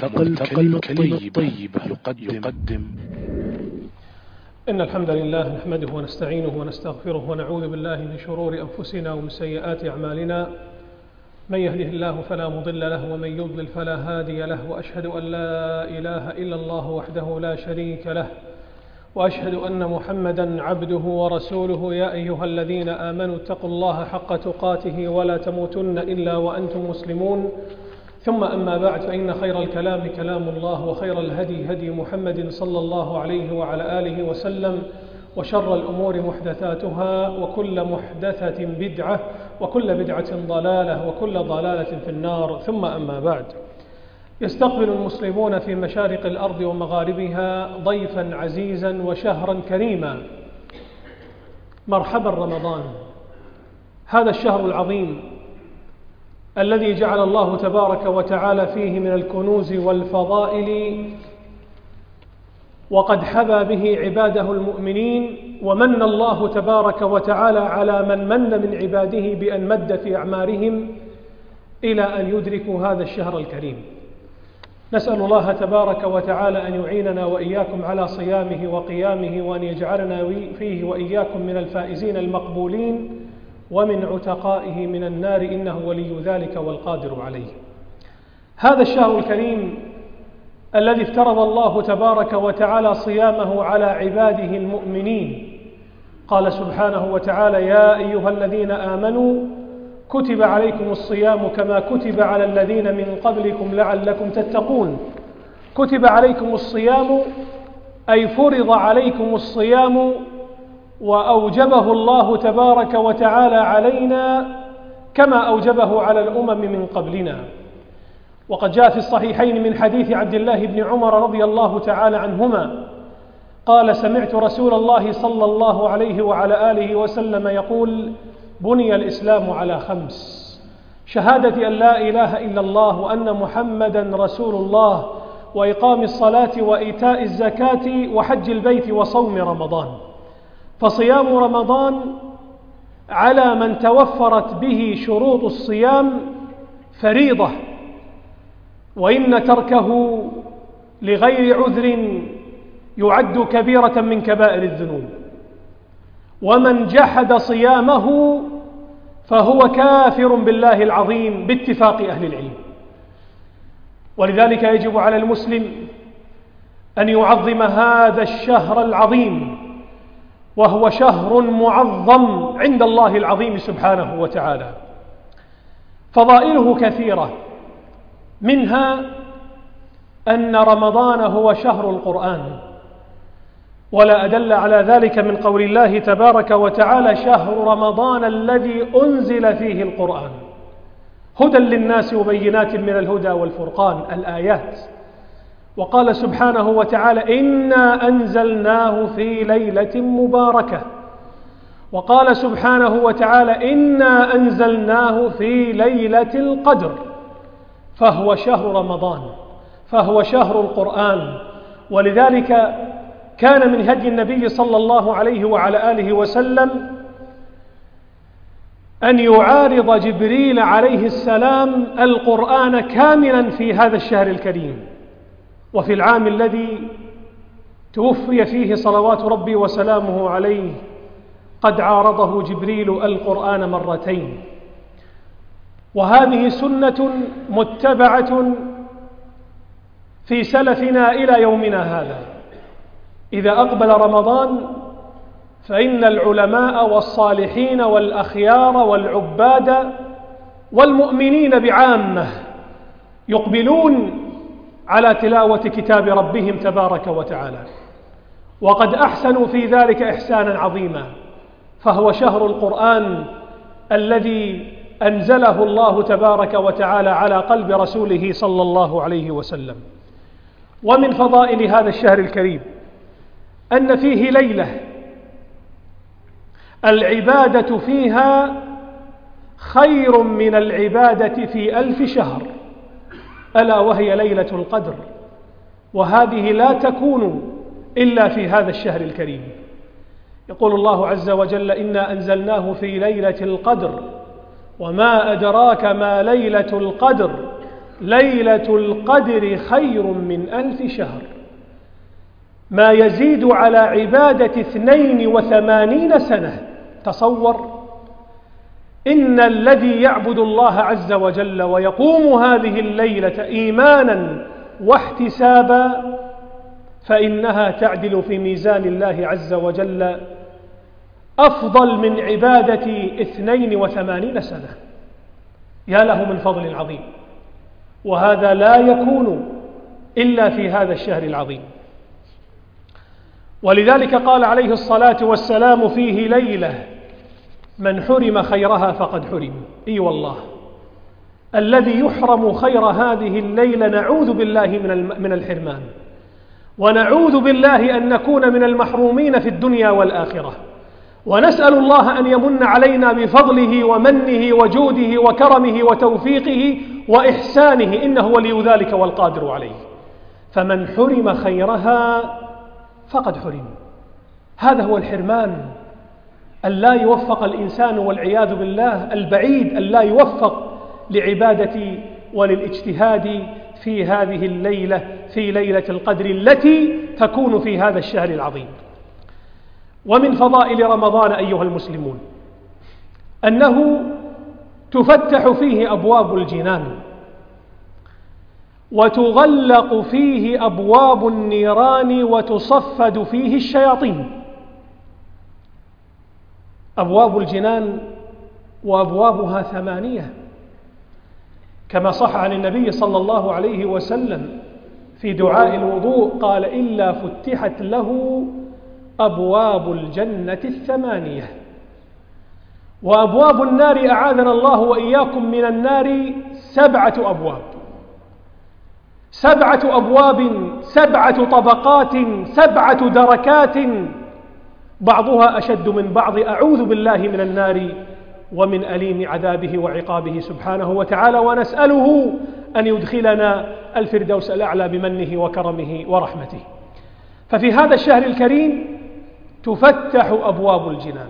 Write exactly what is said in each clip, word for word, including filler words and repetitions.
ملتقى الكلمة الطيبة يقدم, يقدم إن الحمد لله نحمده ونستعينه ونستغفره ونعوذ بالله من شرور أنفسنا ومن سيئات أعمالنا. من يهده الله فلا مضل له ومن يضلل فلا هادي له، وأشهد أن لا إله إلا الله وحده لا شريك له، وأشهد أن محمدا عبده ورسوله. يا أيها الذين آمنوا اتقوا الله حق تقاته ولا تموتن إلا وأنتم مسلمون. ثم أما بعد، فإن خير الكلام كلام الله، وخير الهدي هدي محمد صلى الله عليه وعلى آله وسلم، وشر الأمور محدثاتها، وكل محدثة بدعة، وكل بدعة ضلالة، وكل ضلالة في النار. ثم أما بعد، يستقبل المسلمون في مشارق الأرض ومغاربها ضيفا عزيزا وشهرا كريما. مرحبا رمضان، هذا الشهر العظيم الذي جعل الله تبارك وتعالى فيه من الكنوز والفضائل، وقد حبى به عباده المؤمنين، ومن الله تبارك وتعالى على من من من عباده بأن مد في أعمارهم إلى أن يدركوا هذا الشهر الكريم. نسأل الله تبارك وتعالى أن يعيننا وإياكم على صيامه وقيامه، وأن يجعلنا فيه وإياكم من الفائزين المقبولين ومن عتقائه من النار، إنه ولي ذلك والقادر عليه. هذا الشهر الكريم الذي افترض الله تبارك وتعالى صيامه على عباده المؤمنين، قال سبحانه وتعالى: يا أيها الذين آمنوا كتب عليكم الصيام كما كتب على الذين من قبلكم لعلكم تتقون. كتب عليكم الصيام أي فرض عليكم الصيام، وأوجبه الله تبارك وتعالى علينا كما أوجبه على الأمم من قبلنا. وقد جاء في الصحيحين من حديث عبد الله بن عمر رضي الله تعالى عنهما قال: سمعت رسول الله صلى الله عليه وعلى آله وسلم يقول: بني الإسلام على خمس: شهادة أن لا إله إلا الله وأن محمدا رسول الله، وإقام الصلاة وإيتاء الزكاة وحج البيت وصوم رمضان. فصيام رمضان على من توفرت به شروط الصيام فريضة، وإن تركه لغير عذر يعد كبيرة من كبائر الذنوب. ومن جحد صيامه فهو كافر بالله العظيم باتفاق أهل العلم. ولذلك يجب على المسلم أن يعظم هذا الشهر العظيم، وهو شهر معظم عند الله العظيم سبحانه وتعالى. فضائله كثيرة، منها أن رمضان هو شهر القرآن، ولا أدل على ذلك من قول الله تبارك وتعالى: شهر رمضان الذي أنزل فيه القرآن هدى للناس وبينات من الهدى والفرقان، الآيات. وقال سبحانه وتعالى: إنا أنزلناه في ليلة مباركة. وقال سبحانه وتعالى: إنا أنزلناه في ليلة القدر. فهو شهر رمضان، فهو شهر القرآن. ولذلك كان من هدي النبي صلى الله عليه وعلى آله وسلم أن يعارض جبريل عليه السلام القرآن كاملا في هذا الشهر الكريم. وفي العام الذي توفي فيه صلوات ربي وسلامه عليه قد عارضه جبريل القرآن مرتين. وهذه سنة متبعة في سلفنا إلى يومنا هذا. إذا أقبل رمضان فإن العلماء والصالحين والأخيار والعباد والمؤمنين بعامة يقبلون على تلاوة كتاب ربهم تبارك وتعالى، وقد أحسنوا في ذلك إحسانا عظيما. فهو شهر القرآن الذي أنزله الله تبارك وتعالى على قلب رسوله صلى الله عليه وسلم. ومن فضائل هذا الشهر الكريم أن فيه ليلة العبادة فيها خير من العبادة في ألف شهر، ألا وهي ليلة القدر. وهذه لا تكون إلا في هذا الشهر الكريم. يقول الله عز وجل: إنا أنزلناه في ليلة القدر وما أدراك ما ليلة القدر ليلة القدر خير من ألف شهر، ما يزيد على عبادة اثنين وثمانين سنة. تصور إن الذي يعبد الله عز وجل ويقوم هذه الليلة إيمانا واحتسابا فإنها تعدل في ميزان الله عز وجل أفضل من عبادة اثنين وثمانين سنة. يا له من فضل عظيم، وهذا لا يكون إلا في هذا الشهر العظيم. ولذلك قال عليه الصلاة والسلام فيه ليلة من حرم خيرها فقد حرم. إي والله، الذي يحرم خير هذه الليلة نعوذ بالله من الحرمان، ونعوذ بالله أن نكون من المحرومين في الدنيا والآخرة، ونسأل الله أن يمن علينا بفضله ومنه وجوده وكرمه وتوفيقه وإحسانه، إنه ولي ذلك والقادر عليه. فمن حرم خيرها فقد حرم. هذا هو الحرمان، أن لا يوفق الإنسان والعياذ بالله، البعيد أن لا يوفق لعبادة وللاجتهاد في هذه الليلة، في ليلة القدر التي تكون في هذا الشهر العظيم. ومن فضائل رمضان أيها المسلمون أنه تفتح فيه أبواب الجنان، وتغلق فيه أبواب النيران، وتصفد فيه الشياطين. أبواب الجنان وأبوابها ثمانية، كما صح عن النبي صلى الله عليه وسلم في دعاء الوضوء قال إلا فتحت له أبواب الجنة الثمانية. وأبواب النار أعاذنا الله وإياكم من النار سبعة أبواب، سبعة أبواب، سبعة طبقات، سبعة دركات، بعضها أشد من بعض. أعوذ بالله من النار ومن أليم عذابه وعقابه سبحانه وتعالى، ونسأله أن يدخلنا الفردوس الأعلى بمنه وكرمه ورحمته. ففي هذا الشهر الكريم تفتح أبواب الجنان،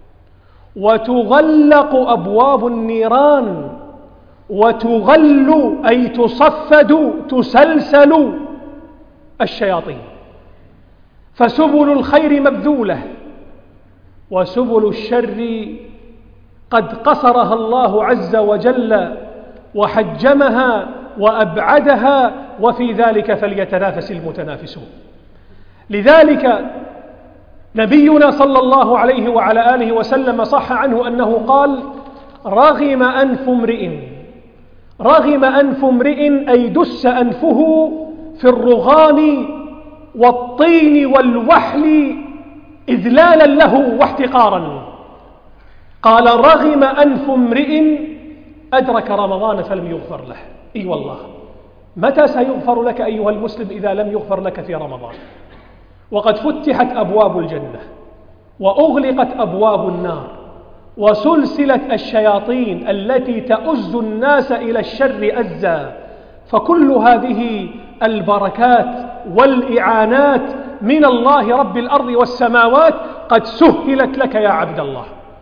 وتغلق أبواب النيران، وتغل أي تصفد تسلسل الشياطين، فسبل الخير مبذولة، وسبل الشر قد قصرها الله عز وجل وحجمها وأبعدها، وفي ذلك فليتنافس المتنافسون. لذلك نبينا صلى الله عليه وعلى آله وسلم صح عنه أنه قال رغم أنف امرئ، رغم أنف امرئ أي دس أنفه في الرغام والطين والوحل إذلالا له واحتقارا. قال رغم أنف امرئ أدرك رمضان فلم يغفر له. إي والله، متى سيغفر لك أيها المسلم إذا لم يغفر لك في رمضان؟ وقد فتحت أبواب الجنة، وأغلقت أبواب النار، وسلسلت الشياطين التي تؤز الناس إلى الشر أزا. فكل هذه البركات والإعانات من الله رب الأرض والسماوات قد سهلت لك يا عبد الله،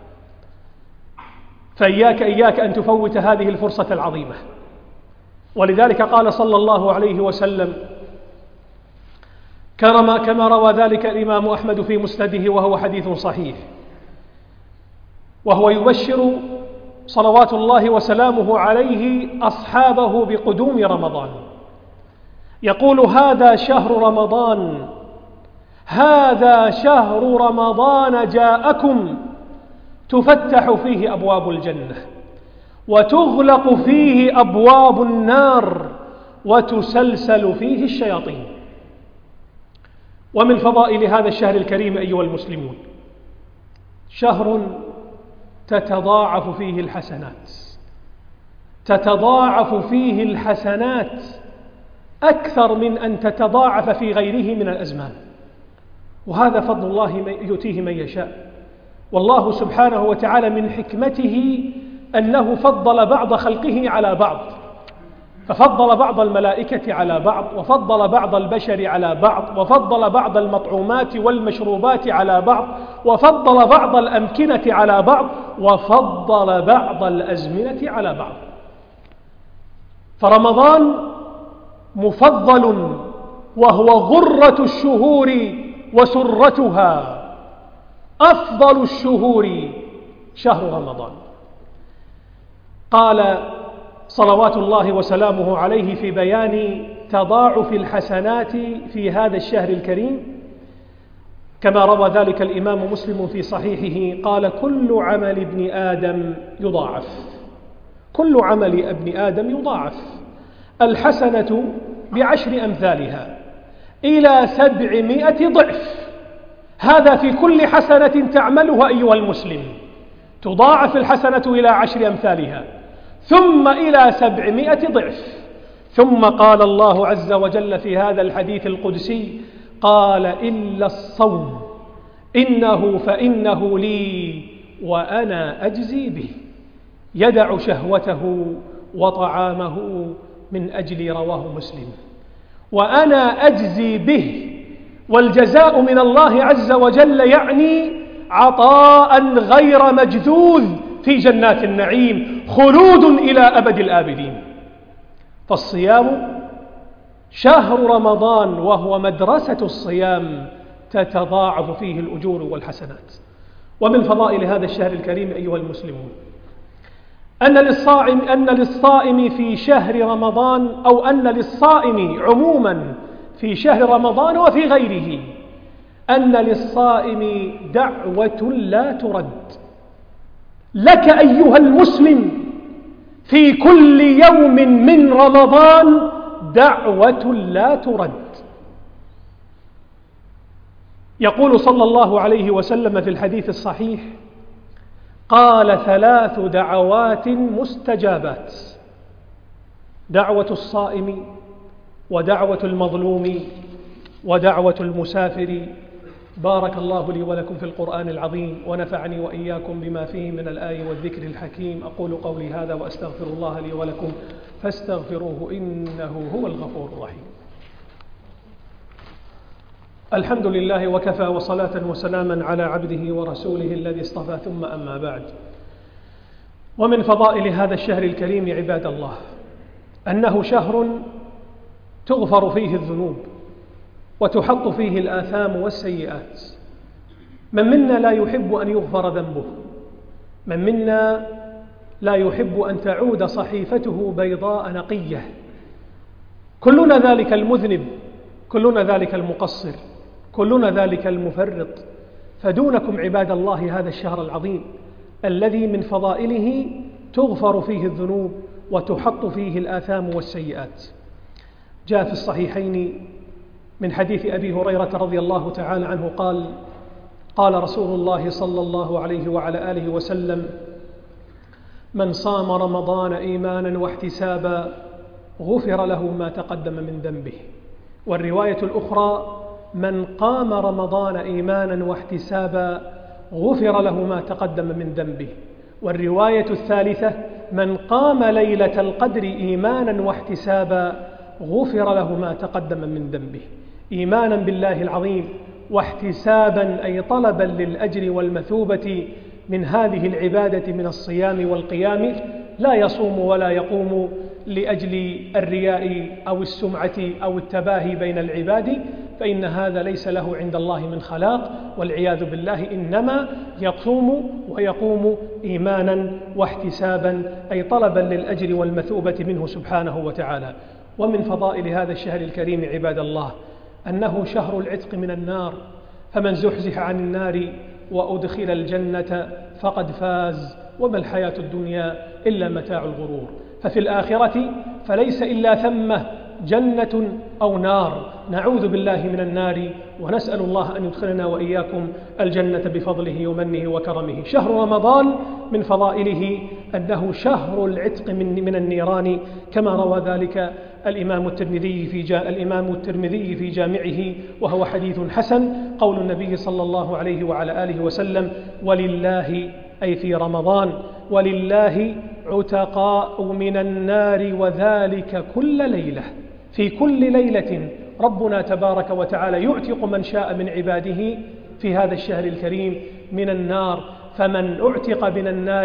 فإياك إياك أن تفوت هذه الفرصة العظيمة. ولذلك قال صلى الله عليه وسلم كما كما روى ذلك الإمام أحمد في مسنده وهو حديث صحيح، وهو يبشر صلوات الله وسلامه عليه أصحابه بقدوم رمضان، يقول هذا شهر رمضان، هذا شهر رمضان جاءكم تفتح فيه أبواب الجنة، وتغلق فيه أبواب النار، وتسلسل فيه الشياطين. ومن فضائل هذا الشهر الكريم أيها المسلمون شهر تتضاعف فيه الحسنات، تتضاعف فيه الحسنات أكثر من أن تتضاعف في غيره من الأزمان، وهذا فضل الله يؤتيه من يشاء. والله سبحانه وتعالى من حكمته أنه فضل بعض خلقه على بعض، ففضل بعض الملائكة على بعض، وفضل بعض البشر على بعض، وفضل بعض المطعومات والمشروبات على بعض، وفضل بعض الأمكنة على بعض، وفضل بعض الأزمنة على بعض. فرمضان مفضل وهو غرة الشهور وسرتها، أفضل الشهور شهر رمضان. قال صلوات الله وسلامه عليه في بيان تضاعف الحسنات في هذا الشهر الكريم كما روى ذلك الإمام مسلم في صحيحه، قال: كل عمل ابن آدم يضاعف، كل عمل ابن آدم يضاعف، الحسنة بعشر أمثالها إلى سبعمائة ضعف. هذا في كل حسنة تعملها أيها المسلم، تضاعف الحسنة إلى عشر أمثالها ثم إلى سبعمائة ضعف. ثم قال الله عز وجل في هذا الحديث القدسي، قال: إلا الصوم إنه فإنه لي وأنا أجزي به، يدع شهوته وطعامه من أجلي، رواه مسلم. وأنا أجزي به، والجزاء من الله عز وجل يعني عطاء غير مجذوذ في جنات النعيم، خلود إلى أبد الآبدين. فالصيام شهر رمضان وهو مدرسة الصيام، تتضاعف فيه الأجور والحسنات. ومن فضائل هذا الشهر الكريم أيها المسلمون أن للصائم أن للصائم في شهر رمضان، أو أن للصائم عموما في شهر رمضان وفي غيره، أن للصائم دعوة لا ترد. لك أيها المسلم في كل يوم من رمضان دعوة لا ترد. يقول صلى الله عليه وسلم في الحديث الصحيح، قال: ثلاث دعوات مستجابات: دعوة الصائم، ودعوة المظلوم، ودعوة المسافر. بارك الله لي ولكم في القرآن العظيم، ونفعني وإياكم بما فيه من الآي والذكر الحكيم. أقول قولي هذا وأستغفر الله لي ولكم فاستغفروه إنه هو الغفور الرحيم. الحمد لله وكفى، وصلاة وسلاما على عبده ورسوله الذي اصطفى، ثم أما بعد. ومن فضائل هذا الشهر الكريم عباد الله أنه شهر تغفر فيه الذنوب وتحط فيه الآثام والسيئات. من منا لا يحب أن يغفر ذنبه، من منا لا يحب أن تعود صحيفته بيضاء نقية. كلنا ذلك المذنب، كلنا ذلك المقصر، كلنا ذلك المفرط. فدونكم عباد الله هذا الشهر العظيم الذي من فضائله تغفر فيه الذنوب وتحط فيه الآثام والسيئات. جاء في الصحيحين من حديث أبي هريرة رضي الله تعالى عنه قال: قال رسول الله صلى الله عليه وعلى آله وسلم: من صام رمضان إيمانا واحتسابا غفر له ما تقدم من ذنبه. والرواية الأخرى: من قام رمضان إيمانا واحتسابا غفر له ما تقدم من ذنبه. والرواية الثالثة: من قام ليلة القدر إيمانا واحتسابا غفر له ما تقدم من ذنبه. إيمانا بالله العظيم واحتسابا أي طلبا للأجر والمثوبة من هذه العبادة من الصيام والقيام، لا يصوم ولا يقوم لأجل الرياء أو السمعة أو التباهي بين العباد، فإن هذا ليس له عند الله من خلاق والعياذ بالله، إنما يصوم ويقوم إيمانا واحتسابا أي طلبا للأجر والمثوبة منه سبحانه وتعالى. ومن فضائل هذا الشهر الكريم عباد الله أنه شهر العتق من النار، فمن زحزح عن النار وأدخل الجنة فقد فاز، وما الحياة الدنيا إلا متاع الغرور. ففي الآخرة فليس إلا ثمة جنة أو نار، نعوذ بالله من النار ونسأل الله أن يدخلنا وإياكم الجنة بفضله ومنه وكرمه. شهر رمضان من فضائله أنه شهر العتق من من النيران، كما روى ذلك الإمام الترمذي في جاء الإمام الترمذي في جامعه وهو حديث حسن، قول النبي صلى الله عليه وعلى آله وسلم: ولله أي في رمضان ولله عتقاء من النار وذلك كل ليلة. في كل ليلة ربنا تبارك وتعالى يعتق من شاء من عباده في هذا الشهر الكريم من النار. فمن اعتق من النار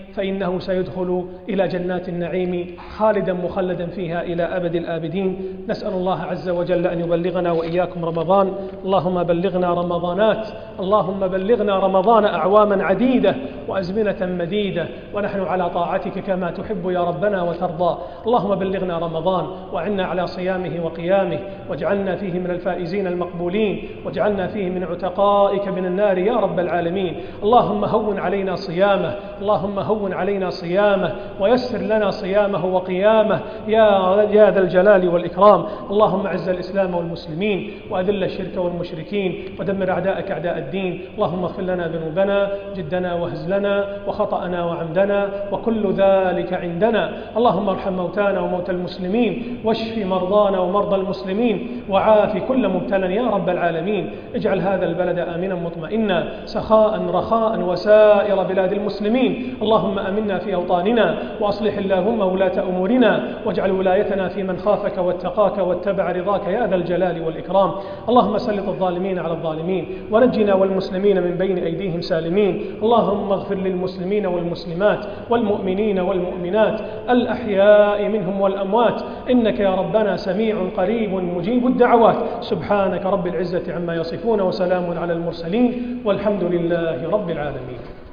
فإنه سيدخل إلى جنات النعيم خالدا مخلدا فيها إلى أبد الآبدين. نسأل الله عز وجل أن يبلغنا وإياكم رمضان. اللهم بلغنا رمضانات، اللهم بلغنا رمضان أعواما عديدة وأزمنة مديدة ونحن على طاعتك كما تحب يا ربنا وترضى. اللهم بلغنا رمضان وعنا على صيامه وقيامه، واجعلنا فيه من الفائزين المقبولين، واجعلنا فيه من عتقائك من النار يا رب العالمين. اللهم هون علينا صيامه، اللهم هون علينا صيامه ويسر لنا صيامه وقيامه يا يا ذا الجلال والإكرام. اللهم اعز الإسلام والمسلمين وأذل الشرك والمشركين ودمر أعداءك أعداء الدين. اللهم اغفر لنا ذنوبنا جدنا وهزلنا وخطأنا وعمدنا وكل ذلك عندنا. اللهم ارحم موتانا وموتى المسلمين، واشف مرضانا ومرضى المسلمين، وعاف كل مبتلى يا رب العالمين. اجعل هذا البلد آمنا مطمئنا سخاء رخاء وسائر بلاد المسلمين. اللهم أمنا في أوطاننا وأصلح اللهم ولاة أمورنا، واجعل ولايتنا في من خافك واتقاك واتبع رضاك يا ذا الجلال والإكرام. اللهم سلط الظالمين على الظالمين ونجنا والمسلمين من بين أيديهم سالمين. اللهم اغفر للمسلمين والمسلمات والمؤمنين والمؤمنات الأحياء منهم والأموات، إنك يا ربنا سميع قريب مجيب الدعوات. سبحانك رب العزة عما يصفون وسلام على المرسلين والحمد لله رب العالمين.